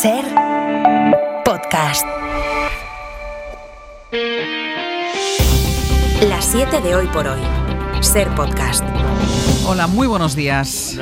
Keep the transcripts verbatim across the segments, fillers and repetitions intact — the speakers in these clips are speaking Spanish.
Ser Podcast. Las siete de hoy por hoy. Ser Podcast. Hola, muy buenos días.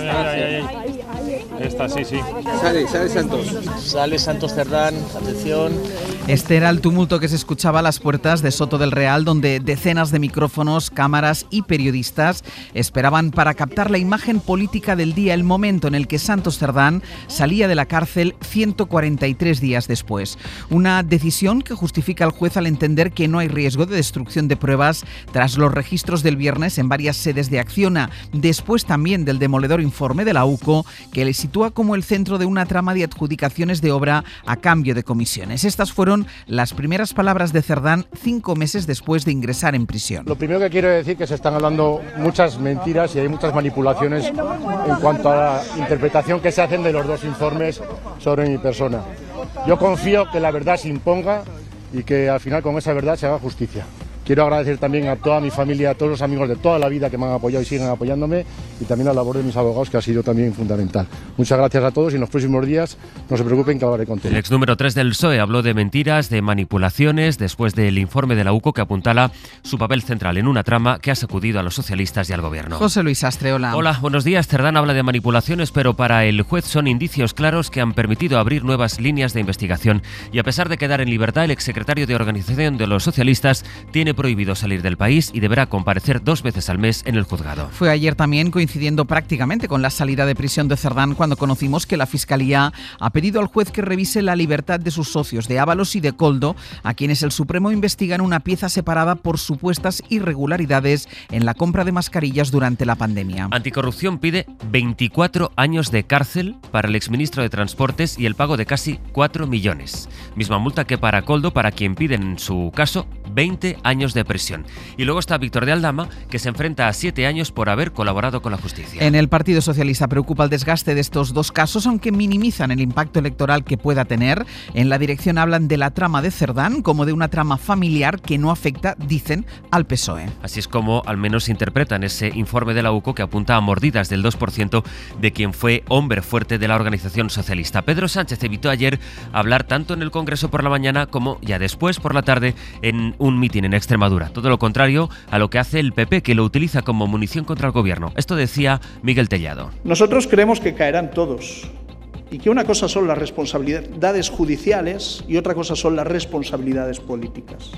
Esta, sí, sí. Sale, sale Santos. Sale Santos Cerdán, atención. Este era el tumulto que se escuchaba a las puertas de Soto del Real, donde decenas de micrófonos, cámaras y periodistas esperaban para captar la imagen política del día, el momento en el que Santos Cerdán salía de la cárcel ciento cuarenta y tres días después. Una decisión que justifica el juez al entender que no hay riesgo de destrucción de pruebas tras los registros del viernes en varias sedes de Acciona, después también del demoledor informe de la U C O, que le sitúa como el centro de una trama de adjudicaciones de obra a cambio de comisiones. Estas fueron las primeras palabras de Cerdán cinco meses después de ingresar en prisión. Lo primero que quiero decir es que se están hablando muchas mentiras y hay muchas manipulaciones en cuanto a la interpretación que se hacen de los dos informes sobre mi persona. Yo confío que la verdad se imponga y que al final con esa verdad se haga justicia. Quiero agradecer también a toda mi familia, a todos los amigos de toda la vida que me han apoyado y siguen apoyándome, y también a la labor de mis abogados, que ha sido también fundamental. Muchas gracias a todos y en los próximos días no se preocupen que hablaré con todos. El ex número tres del P S O E habló de mentiras, de manipulaciones, después del informe de la U C O que apuntala su papel central en una trama que ha sacudido a los socialistas y al gobierno. José Luis Astre, hola. Hola, buenos días. Cerdán habla de manipulaciones, pero para el juez son indicios claros que han permitido abrir nuevas líneas de investigación. Y a pesar de quedar en libertad, el exsecretario de Organización de los Socialistas tiene prohibido salir del país y deberá comparecer dos veces al mes en el juzgado. Fue ayer también coincidiendo prácticamente con la salida de prisión de Cerdán cuando conocimos que la Fiscalía ha pedido al juez que revise la libertad de sus socios de Ábalos y de Koldo, a quienes el Supremo investiga en una pieza separada por supuestas irregularidades en la compra de mascarillas durante la pandemia. Anticorrupción pide veinticuatro años de cárcel para el exministro de Transportes y el pago de casi cuatro millones. Misma multa que para Koldo, para quien piden en su caso veinte años de prisión. Y luego está Víctor de Aldama, que se enfrenta a siete años por haber colaborado con la justicia. En el Partido Socialista preocupa el desgaste de estos dos casos, aunque minimizan el impacto electoral que pueda tener. En la dirección hablan de la trama de Cerdán como de una trama familiar que no afecta, dicen, al P S O E. Así es como al menos interpretan ese informe de la U C O que apunta a mordidas del dos por ciento de quien fue hombre fuerte de la organización socialista. Pedro Sánchez evitó ayer hablar tanto en el Congreso por la mañana como ya después por la tarde en un mitin en Extremadura. Todo lo contrario a lo que hace el P P, que lo utiliza como munición contra el gobierno. Esto decía Miguel Tellado. Nosotros creemos que caerán todos y que una cosa son las responsabilidades judiciales y otra cosa son las responsabilidades políticas.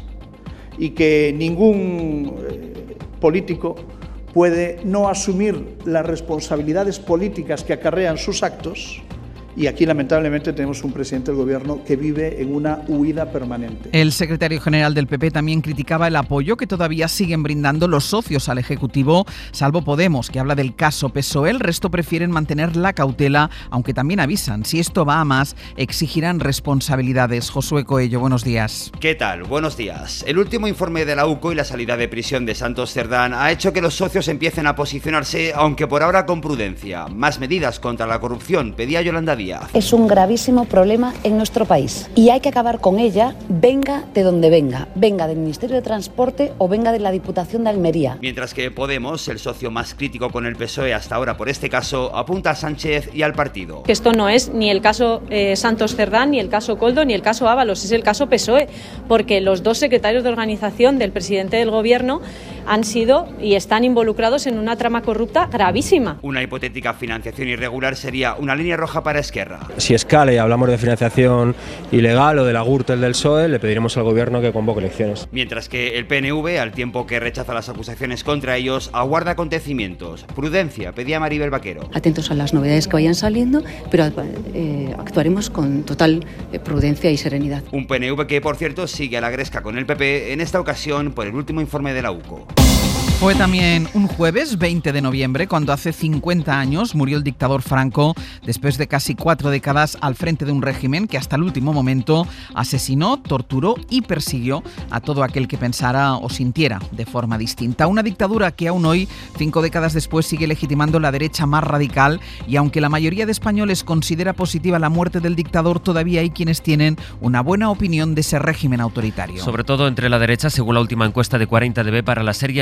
Y que ningún eh, político puede no asumir las responsabilidades políticas que acarrean sus actos. Y aquí, lamentablemente, tenemos un presidente del gobierno que vive en una huida permanente. El secretario general del P P también criticaba el apoyo que todavía siguen brindando los socios al Ejecutivo, salvo Podemos, que habla del caso P S O E. El resto prefieren mantener la cautela, aunque también avisan, si esto va a más, exigirán responsabilidades. Josué Coello, buenos días. ¿Qué tal? Buenos días. El último informe de la U C O y la salida de prisión de Santos Cerdán ha hecho que los socios empiecen a posicionarse, aunque por ahora con prudencia. Más medidas contra la corrupción, pedía Yolanda Díaz. Es un gravísimo problema en nuestro país y hay que acabar con ella, venga de donde venga, venga del Ministerio de Transporte o venga de la Diputación de Almería. Mientras que Podemos, el socio más crítico con el P S O E hasta ahora por este caso, apunta a Sánchez y al partido. Esto no es ni el caso eh, Santos Cerdán, ni el caso Koldo, ni el caso Ábalos, es el caso P S O E, porque los dos secretarios de organización del presidente del gobierno han sido y están involucrados en una trama corrupta gravísima. Una hipotética financiación irregular sería una línea roja para Esquerra. Si escala y hablamos de financiación ilegal o de la Gürtel del P S O E, le pediremos al gobierno que convoque elecciones. Mientras que el P N V, al tiempo que rechaza las acusaciones contra ellos, aguarda acontecimientos. Prudencia, pedía Maribel Vaquero. Atentos a las novedades que vayan saliendo, pero eh, actuaremos con total eh, prudencia y serenidad. Un P N V que, por cierto, sigue a la gresca con el P P, en esta ocasión por el último informe de la U C O. Fue también un jueves, veinte de noviembre, cuando hace cincuenta años murió el dictador Franco, después de casi cuatro décadas al frente de un régimen que hasta el último momento asesinó, torturó y persiguió a todo aquel que pensara o sintiera de forma distinta. Una dictadura que aún hoy, cinco décadas después, sigue legitimando la derecha más radical, y aunque la mayoría de españoles considera positiva la muerte del dictador, todavía hay quienes tienen una buena opinión de ese régimen autoritario. Sobre todo entre la derecha, según la última encuesta de cuarenta D B para la serie El País, que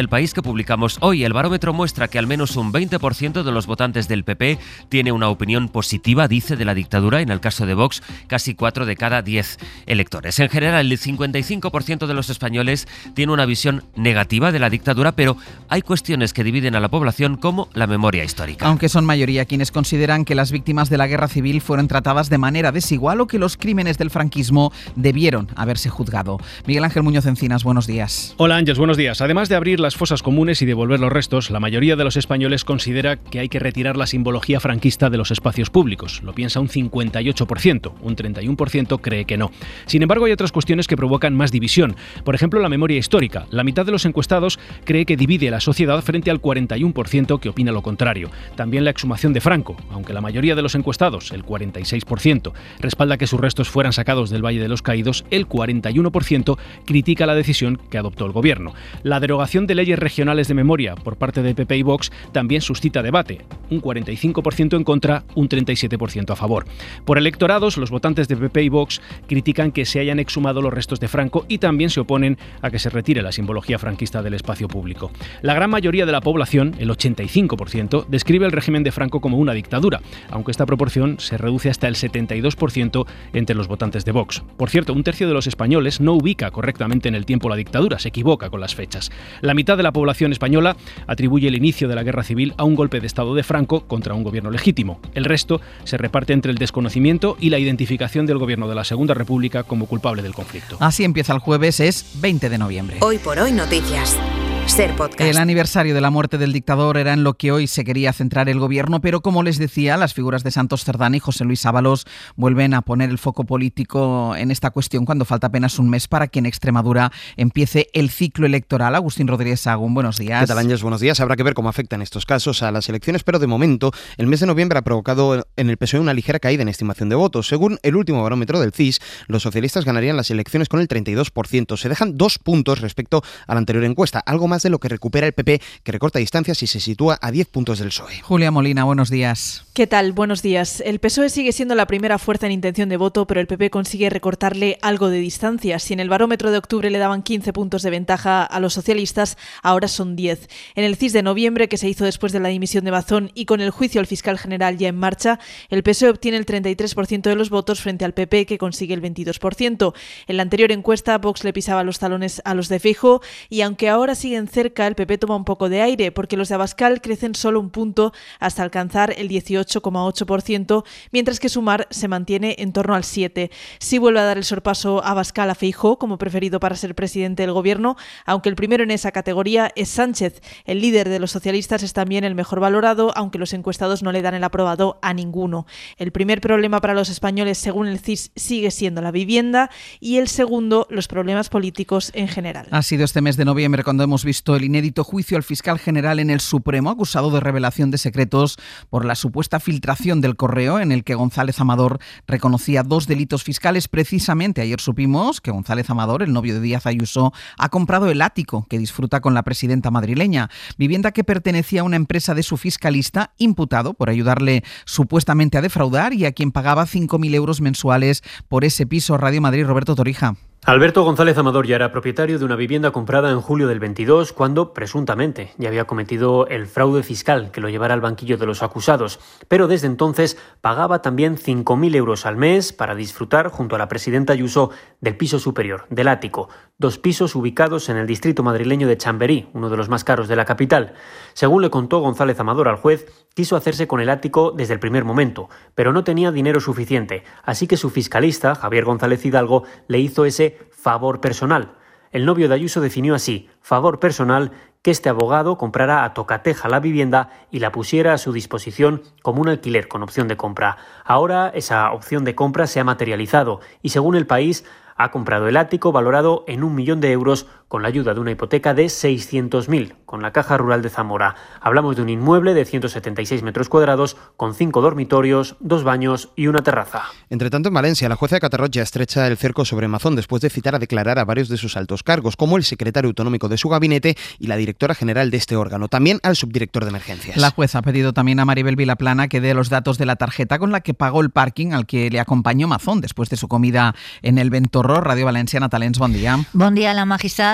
publicamos hoy. El barómetro muestra que al menos un veinte por ciento de los votantes del P P tiene una opinión positiva, dice, de la dictadura. En el caso de Vox, casi cuatro de cada diez electores. En general, el cincuenta y cinco por ciento de los españoles tiene una visión negativa de la dictadura, pero hay cuestiones que dividen a la población, como la memoria histórica. Aunque son mayoría quienes consideran que las víctimas de la guerra civil fueron tratadas de manera desigual o que los crímenes del franquismo debieron haberse juzgado. Miguel Ángel Muñoz Encinas, buenos días. Hola Ángeles, buenos días. Además de abrir las fosas comunes y devolver los restos, la mayoría de los españoles considera que hay que retirar la simbología franquista de los espacios públicos. Lo piensa un cincuenta y ocho por ciento, un treinta y uno por ciento cree que no. Sin embargo, hay otras cuestiones que provocan más división. Por ejemplo, la memoria histórica. La mitad de los encuestados cree que divide a la sociedad frente al cuarenta y uno por ciento que opina lo contrario. También la exhumación de Franco, aunque la mayoría de los encuestados, el cuarenta y seis por ciento, respalda que sus restos fueran sacados del Valle de los Caídos, el cuarenta y uno por ciento critica la decisión que adoptó el gobierno. La derogación de leyes regionales de memoria por parte de P P y Vox también suscita debate, un cuarenta y cinco por ciento en contra, un treinta y siete por ciento a favor. Por electorados, los votantes de P P y Vox critican que se hayan exhumado los restos de Franco y también se oponen a que se retire la simbología franquista del espacio público. La gran mayoría de la población, el ochenta y cinco por ciento, describe el régimen de Franco como una dictadura, aunque esta proporción se reduce hasta el setenta y dos por ciento entre los votantes de Vox. Por cierto, un tercio de los españoles no ubica correctamente en el tiempo la dictadura, se equivoca con las fechas. La mitad de la población española atribuye el inicio de la guerra civil a un golpe de Estado de Franco contra un gobierno legítimo. El resto se reparte entre el desconocimiento y la identificación del gobierno de la Segunda República como culpable del conflicto. Así empieza el jueves, es veinte de noviembre. Hoy por hoy noticias. Ser Podcast. El aniversario de la muerte del dictador era en lo que hoy se quería centrar el gobierno, pero como les decía, las figuras de Santos Cerdán y José Luis Ábalos vuelven a poner el foco político en esta cuestión cuando falta apenas un mes para que en Extremadura empiece el ciclo electoral. Agustín Rodríguez Sagún, buenos días. ¿Qué tal, Ángeles? Buenos días. Habrá que ver cómo afectan estos casos a las elecciones, pero de momento el mes de noviembre ha provocado en el P S O E una ligera caída en estimación de votos. Según el último barómetro del C I S, los socialistas ganarían las elecciones con el treinta y dos por ciento. Se dejan dos puntos respecto a la anterior encuesta, algo más de lo que recupera el P P, que recorta distancias y se sitúa a diez puntos del P S O E. Julia Molina, buenos días. ¿Qué tal? Buenos días. El P S O E sigue siendo la primera fuerza en intención de voto, pero el P P consigue recortarle algo de distancia. Si en el barómetro de octubre le daban quince puntos de ventaja a los socialistas, ahora son diez. En el C I S de noviembre, que se hizo después de la dimisión de Bazón y con el juicio al fiscal general ya en marcha, el P S O E obtiene el treinta y tres por ciento de los votos frente al P P, que consigue el veintidós por ciento. En la anterior encuesta, Vox le pisaba los talones a los de Feijóo y aunque ahora siguen cerca, el P P toma un poco de aire, porque los de Abascal crecen solo un punto hasta alcanzar el dieciocho coma ocho por ciento, mientras que Sumar se mantiene en torno al siete por ciento. Sí vuelve a dar el sorpaso a Abascal a Feijóo como preferido para ser presidente del gobierno, aunque el primero en esa categoría es Sánchez. El líder de los socialistas es también el mejor valorado, aunque los encuestados no le dan el aprobado a ninguno. El primer problema para los españoles, según el C I S, sigue siendo la vivienda y el segundo, los problemas políticos en general. Ha sido este mes de noviembre cuando hemos visto el inédito juicio al fiscal general en el Supremo, acusado de revelación de secretos por la supuesta filtración del correo en el que González Amador reconocía dos delitos fiscales. Precisamente ayer supimos que González Amador, el novio de Díaz Ayuso, ha comprado el ático que disfruta con la presidenta madrileña, vivienda que pertenecía a una empresa de su fiscalista, imputado por ayudarle supuestamente a defraudar y a quien pagaba cinco mil euros mensuales por ese piso. Radio Madrid, Roberto Torija. Alberto González Amador ya era propietario de una vivienda comprada en julio del veintidós, cuando, presuntamente, ya había cometido el fraude fiscal que lo llevara al banquillo de los acusados. Pero desde entonces pagaba también cinco mil euros al mes para disfrutar, junto a la presidenta Ayuso, del piso superior, del ático. Dos pisos ubicados en el distrito madrileño de Chamberí, uno de los más caros de la capital. Según le contó González Amador al juez, quiso hacerse con el ático desde el primer momento, pero no tenía dinero suficiente, así que su fiscalista, Javier González Hidalgo, le hizo ese favor personal. El novio de Ayuso definió así: favor personal, que este abogado comprara a tocateja la vivienda y la pusiera a su disposición como un alquiler con opción de compra. Ahora esa opción de compra se ha materializado y, según El País, ha comprado el ático valorado en un millón de euros con la ayuda de una hipoteca de seiscientos mil con la Caja Rural de Zamora. Hablamos de un inmueble de ciento setenta y seis metros cuadrados con cinco dormitorios, dos baños y una terraza. Entre tanto, en Valencia, la jueza de Catarroja estrecha el cerco sobre Mazón después de citar a declarar a varios de sus altos cargos, como el secretario autonómico de su gabinete y la directora general de este órgano, también al subdirector de emergencias. La jueza ha pedido también a Maribel Vilaplana que dé los datos de la tarjeta con la que pagó el parking al que le acompañó Mazón después de su comida en el Ventorro. Radio Valenciana, Talents, bon dia. Bon dia. La magistrada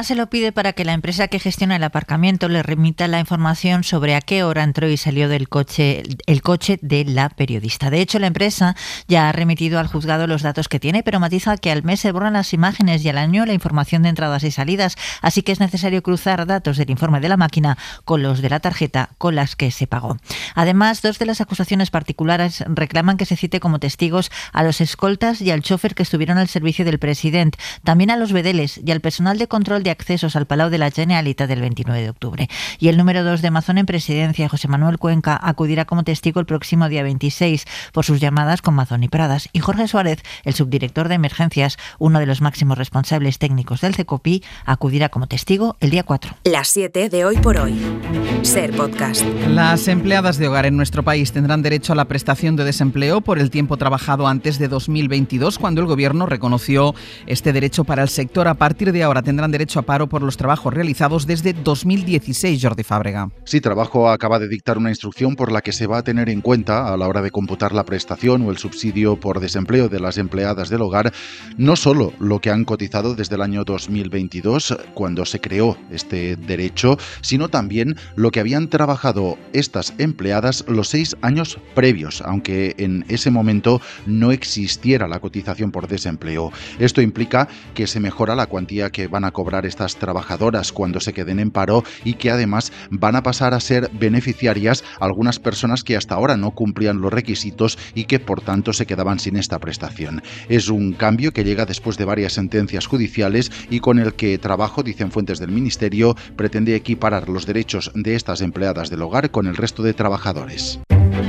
se lo pide para que la empresa que gestiona el aparcamiento le remita la información sobre a qué hora entró y salió del coche, el coche de la periodista. De hecho, la empresa ya ha remitido al juzgado los datos que tiene, pero matiza que al mes se borran las imágenes y al año la información de entradas y salidas, así que es necesario cruzar datos del informe de la máquina con los de la tarjeta con las que se pagó. Además, dos de las acusaciones particulares reclaman que se cite como testigos a los escoltas y al chofer que estuvieron al servicio del presidente, también a los bedeles y al personal de control de accesos al Palau de la Generalitat del veintinueve de octubre. Y el número dos de Amazon en presidencia, José Manuel Cuenca, acudirá como testigo el próximo día veintiséis por sus llamadas con Mazón y Pradas. Y Jorge Suárez, el subdirector de emergencias, uno de los máximos responsables técnicos del CECOPI, acudirá como testigo el día cuatro. Las siete de Hoy por Hoy. Ser Podcast. Las empleadas de hogar en nuestro país tendrán derecho a la prestación de desempleo por el tiempo trabajado antes de dos mil veintidós, cuando el Gobierno reconoció este derecho para el sector. A partir de ahora tendrán derecho a paro por los trabajos realizados desde dos mil dieciséis, Jordi Fábrega. Sí, Trabajo acaba de dictar una instrucción por la que se va a tener en cuenta a la hora de computar la prestación o el subsidio por desempleo de las empleadas del hogar, no solo lo que han cotizado desde el año dos mil veintidós, cuando se creó este derecho, sino también lo que habían trabajado estas empleadas los seis años previos, aunque en ese momento no existiera la cotización por desempleo. Esto implica que se mejora la cuantía que van a cobrar estas trabajadoras cuando se queden en paro y que además van a pasar a ser beneficiarias algunas personas que hasta ahora no cumplían los requisitos y que por tanto se quedaban sin esta prestación. Es un cambio que llega después de varias sentencias judiciales y con el que Trabajo, dicen fuentes del Ministerio, pretende equiparar los derechos de estas empleadas del hogar con el resto de trabajadores.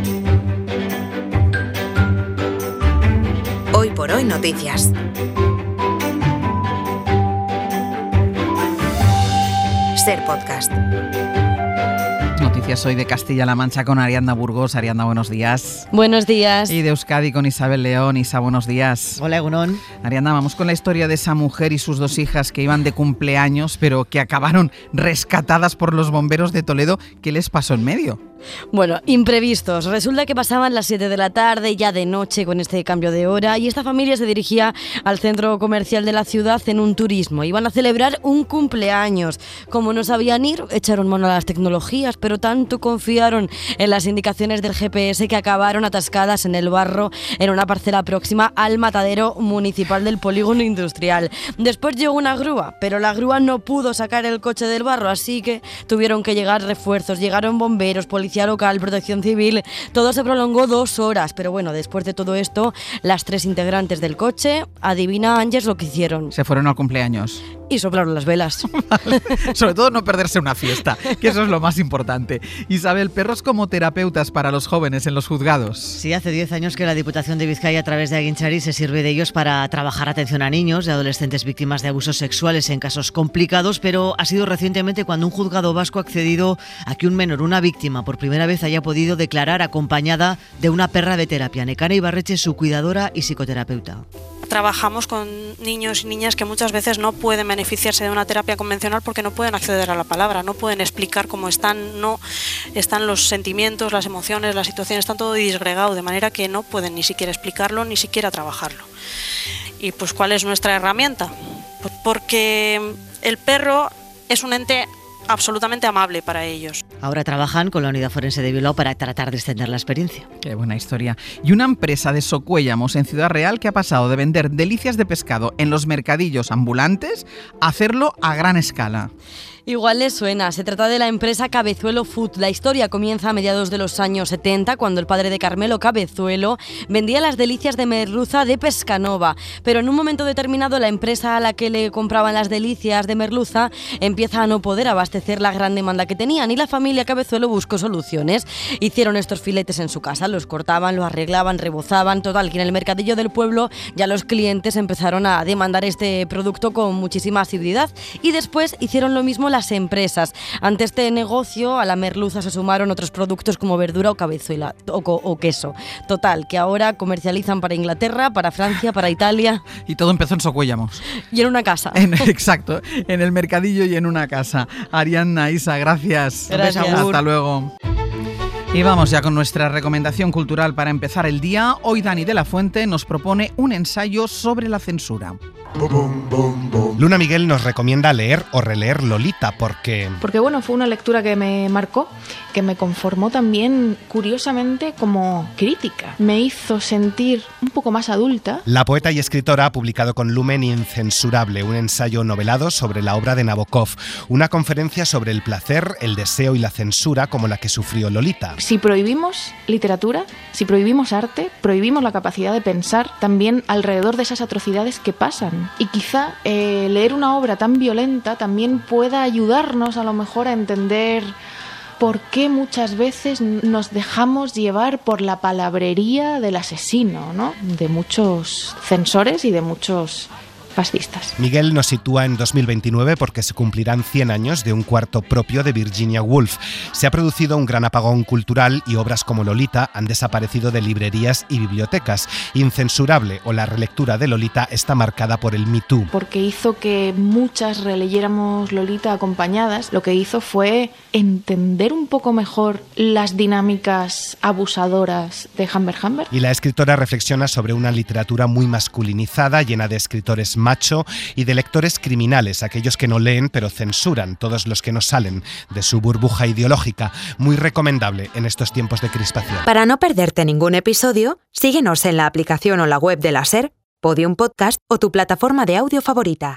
Hoy por Hoy Noticias. Ser Podcast. Noticias hoy de Castilla-La Mancha con Ariadna Burgos. Ariadna, buenos días. Buenos días. Y de Euskadi con Isabel León. Isa, buenos días. Hola, Egunon. Ariadna, vamos con la historia de esa mujer y sus dos hijas que iban de cumpleaños, pero que acabaron rescatadas por los bomberos de Toledo. ¿Qué les pasó en medio? Bueno, imprevistos. Resulta que pasaban las siete de la tarde, ya de noche con este cambio de hora, y esta familia se dirigía al centro comercial de la ciudad en un turismo. Iban a celebrar un cumpleaños. Como no sabían ir, echaron mano a las tecnologías, pero tanto confiaron en las indicaciones del G P S que acabaron atascadas en el barro en una parcela próxima al matadero municipal del polígono industrial. Después llegó una grúa, pero la grúa no pudo sacar el coche del barro, así que tuvieron que llegar refuerzos. Llegaron bomberos, policías local, protección civil. Todo se prolongó dos horas, pero bueno, después de todo esto, las tres integrantes del coche, adivina, Ángeles, lo que hicieron. Se fueron al cumpleaños. Y soplaron las velas. Sobre todo no perderse una fiesta, que eso es lo más importante. Isabel, perros como terapeutas para los jóvenes en los juzgados. Sí, hace diez años que la Diputación de Vizcaya, a través de Aguinchari, se sirve de ellos para trabajar atención a niños y adolescentes víctimas de abusos sexuales en casos complicados, pero ha sido recientemente cuando un juzgado vasco ha accedido a que un menor, una víctima, por primera vez haya podido declarar acompañada de una perra de terapia. Nekane Ibarreche, su cuidadora y psicoterapeuta. Trabajamos con niños y niñas que muchas veces no pueden beneficiarse de una terapia convencional porque no pueden acceder a la palabra, no pueden explicar cómo están, no están los sentimientos, las emociones, las situaciones, están todo disgregado, de manera que no pueden ni siquiera explicarlo, ni siquiera trabajarlo. Y pues, ¿cuál es nuestra herramienta? Pues porque el perro es un ente absolutamente amable para ellos. Ahora trabajan con la Unidad Forense de Bilbao para tratar de extender la experiencia. Qué buena historia. Y una empresa de Socuéllamos, en Ciudad Real, que ha pasado de vender delicias de pescado en los mercadillos ambulantes a hacerlo a gran escala. Igual les suena, se trata de la empresa Cabezuelo Food. La historia comienza a mediados de los años setenta, cuando el padre de Carmelo Cabezuelo vendía las delicias de merluza de Pescanova. Pero en un momento determinado la empresa a la que le compraban las delicias de merluza empieza a no poder abastecer la gran demanda que tenían y la familia Cabezuelo buscó soluciones. Hicieron estos filetes en su casa, los cortaban, los arreglaban, rebozaban, total, que en el mercadillo del pueblo ya los clientes empezaron a demandar este producto con muchísima asiduidad y después hicieron lo mismo las empresas. Ante este negocio, a la merluza se sumaron otros productos como verdura o cabezuela o, o queso. Total, que ahora comercializan para Inglaterra, para Francia, para Italia. Y todo empezó en Socuéllamos. Y en una casa. En, exacto, en el mercadillo y en una casa. Ariadna, Isa, gracias. Gracias. Hasta luego. Y vamos ya con nuestra recomendación cultural para empezar el día. Hoy Dani de la Fuente nos propone un ensayo sobre la censura. Luna Miguel nos recomienda leer o releer Lolita porque... Porque bueno, fue una lectura que me marcó, que me conformó también, curiosamente, como crítica. Me hizo sentir un poco más adulta. La poeta y escritora ha publicado con Lumen Incensurable, un ensayo novelado sobre la obra de Nabokov, una conferencia sobre el placer, el deseo y la censura como la que sufrió Lolita. Si prohibimos literatura, si prohibimos arte, prohibimos la capacidad de pensar también alrededor de esas atrocidades que pasan. Y quizá eh, leer una obra tan violenta también pueda ayudarnos a lo mejor a entender por qué muchas veces nos dejamos llevar por la palabrería del asesino, ¿no? De muchos censores y de muchos fascistas. Miguel nos sitúa en dos mil veintinueve porque se cumplirán cien años de un cuarto propio de Virginia Woolf. Se ha producido un gran apagón cultural y obras como Lolita han desaparecido de librerías y bibliotecas. Incensurable o la relectura de Lolita está marcada por el Me Too. Porque hizo que muchas releyéramos Lolita acompañadas, lo que hizo fue entender un poco mejor las dinámicas abusadoras de Humbert Humbert. Y la escritora reflexiona sobre una literatura muy masculinizada, llena de escritores macho y de lectores criminales, aquellos que no leen pero censuran, todos los que no salen de su burbuja ideológica. Muy recomendable en estos tiempos de crispación. Para no perderte ningún episodio, síguenos en la aplicación o la web de la SER, Podium Podcast o tu plataforma de audio favorita.